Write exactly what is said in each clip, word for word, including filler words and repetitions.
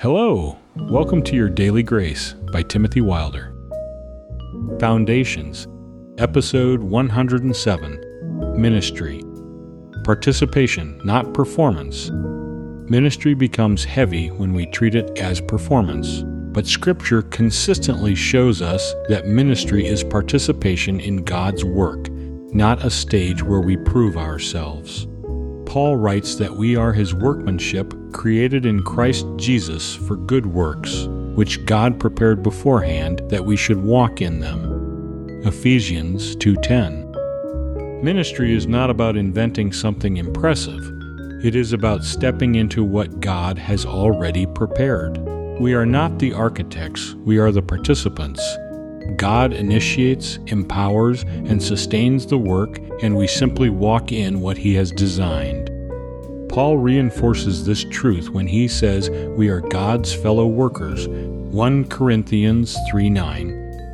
Hello, welcome to your Daily Grace by Timothy Wilder. Foundations, Episode one hundred seven, Ministry. Participation, not performance. Ministry becomes heavy when we treat it as performance, but Scripture consistently shows us that ministry is participation in God's work, not a stage where we prove ourselves. Paul writes that we are his workmanship, created in Christ Jesus for good works, which God prepared beforehand that we should walk in them. Ephesians two ten. Ministry is not about inventing something impressive. It is about stepping into what God has already prepared. We are not the architects, we are the participants. God initiates, empowers, and sustains the work, and we simply walk in what he has designed. Paul reinforces this truth when he says we are God's fellow workers, First Corinthians three nine.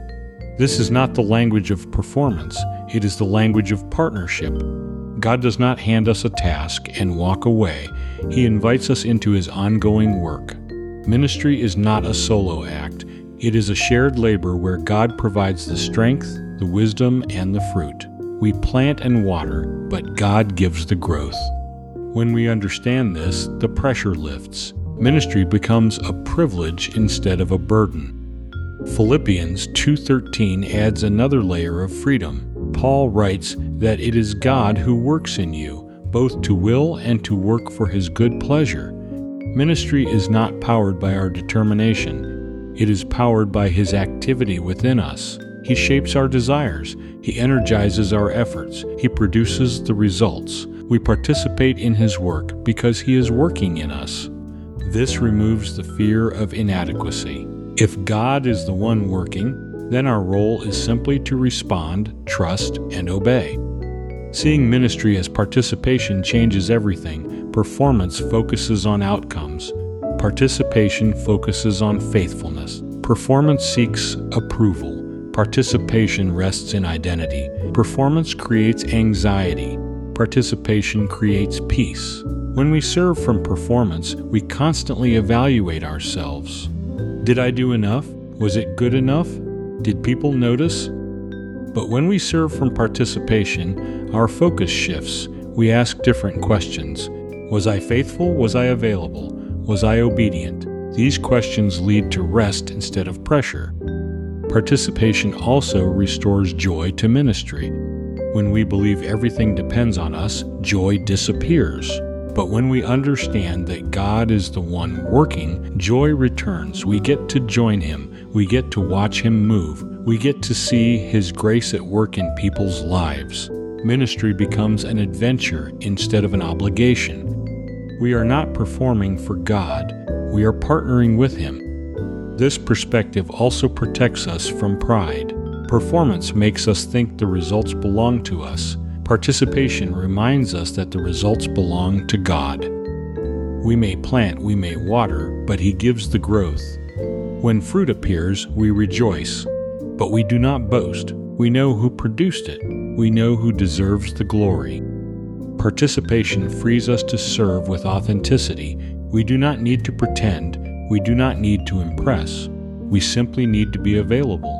This is not the language of performance, it is the language of partnership. God does not hand us a task and walk away. He invites us into his ongoing work. Ministry is not a solo act. It is a shared labor where God provides the strength, the wisdom, and the fruit. We plant and water, but God gives the growth. When we understand this, the pressure lifts. Ministry becomes a privilege instead of a burden. Philippians two thirteen adds another layer of freedom. Paul writes that it is God who works in you, both to will and to work for his good pleasure. Ministry is not powered by our determination. It is powered by his activity within us. He shapes our desires. He energizes our efforts. He produces the results. We participate in his work because he is working in us. This removes the fear of inadequacy. If God is the one working, then our role is simply to respond, trust, and obey. Seeing ministry as participation changes everything. Performance focuses on outcomes. Participation focuses on faithfulness. Performance seeks approval. Participation rests in identity. Performance creates anxiety. Participation creates peace. When we serve from performance, we constantly evaluate ourselves. Did I do enough? Was it good enough? Did people notice? But when we serve from participation, our focus shifts. We ask different questions. Was I faithful? Was I available? Was I obedient? These questions lead to rest instead of pressure. Participation also restores joy to ministry. When we believe everything depends on us, joy disappears. But when we understand that God is the one working, joy returns. We get to join him. We get to watch him move. We get to see his grace at work in people's lives. Ministry becomes an adventure instead of an obligation. We are not performing for God. We are partnering with him. This perspective also protects us from pride. Performance makes us think the results belong to us. Participation reminds us that the results belong to God. We may plant, we may water, but he gives the growth. When fruit appears, we rejoice. But we do not boast. We know who produced it. We know who deserves the glory. Participation frees us to serve with authenticity. We do not need to pretend. We do not need to impress. We simply need to be available.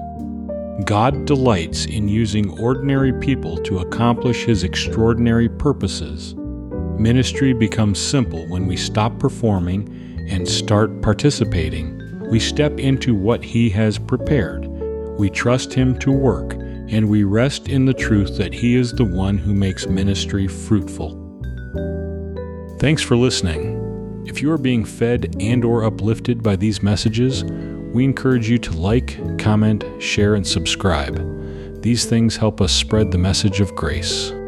God delights in using ordinary people to accomplish his extraordinary purposes. Ministry becomes simple when we stop performing and start participating. We step into what he has prepared. We trust him to work, and we rest in the truth that he is the one who makes ministry fruitful. Thanks for listening. If you are being fed and or uplifted by these messages, we encourage you to like, comment, share, and subscribe. These things help us spread the message of grace.